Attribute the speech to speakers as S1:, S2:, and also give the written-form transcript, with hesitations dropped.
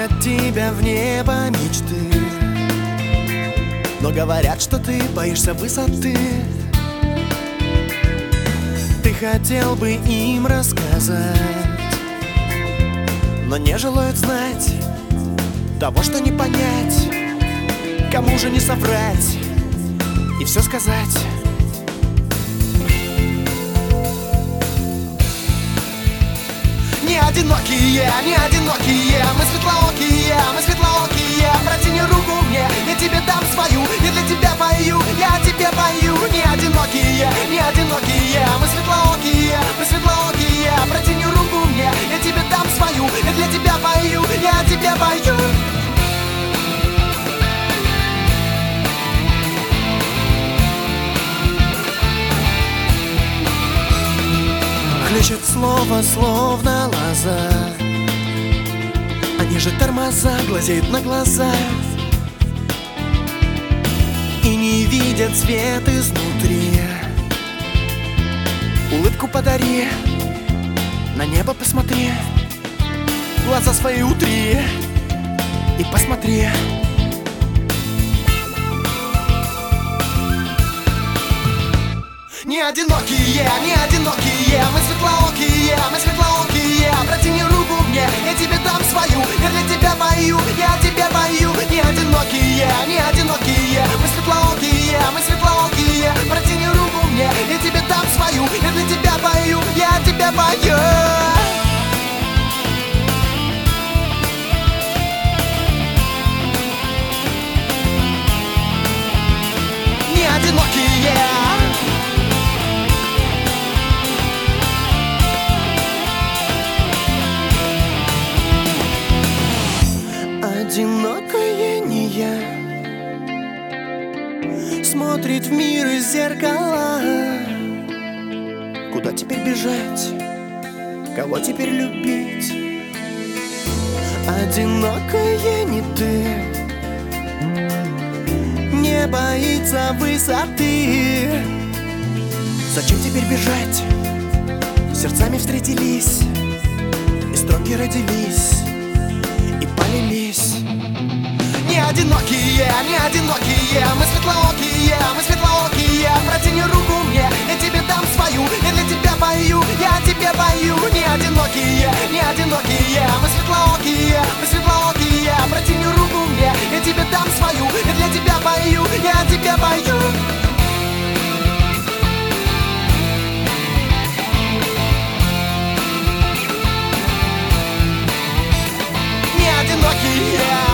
S1: от тебя в небо мечты, но говорят, что ты боишься высоты. Ты хотел бы им рассказать, но не желают знать того, что не понять. Кому же не соврать и все сказать? Не одинокие, не одинокие, мы светлоокие, мы светлоокие. Протяни руку мне, я тебе дам свою, я для тебя пою, я тебе пою. Не одинокие, не одинокие, мы светлоокие, мы светлоокие. Протяни руку мне, я тебе дам свою, я для тебя пою, я тебе пою. Хлещет слово, словно лоза, они же тормоза, глазеют на глаза и не видят свет изнутри. Улыбку подари, на небо посмотри, глаза свои утри и посмотри. Не одинокие, не одинокие, мы светлоокие, мы светлоокие. Протяни руку мне, я тебе дам свою, я для тебя пою, я тебе пою. Не одинокие, не одинокие, мы светлоокие, мы светлоокие. Протяни руку мне, я тебе дам свою, я для тебя пою, я тебе пою. Не одинокие. Одинокая не я, смотрит в мир из зеркала. Куда теперь бежать? Кого теперь любить? Одинокая не ты, не боится высоты. Зачем теперь бежать? Сердцами встретились, и строки родились, и полились. Не одинокие, не одинокие, мы светлоокие, мы светлоокие. Протяни руку мне, я тебе дам свою, я для тебя пою, я тебе пою. Не одинокие, не одинокие, мы светлоокие, мы светлоокие. Протяни руку мне, я тебе дам свою, я для тебя пою, я тебе пою. Не одинокие.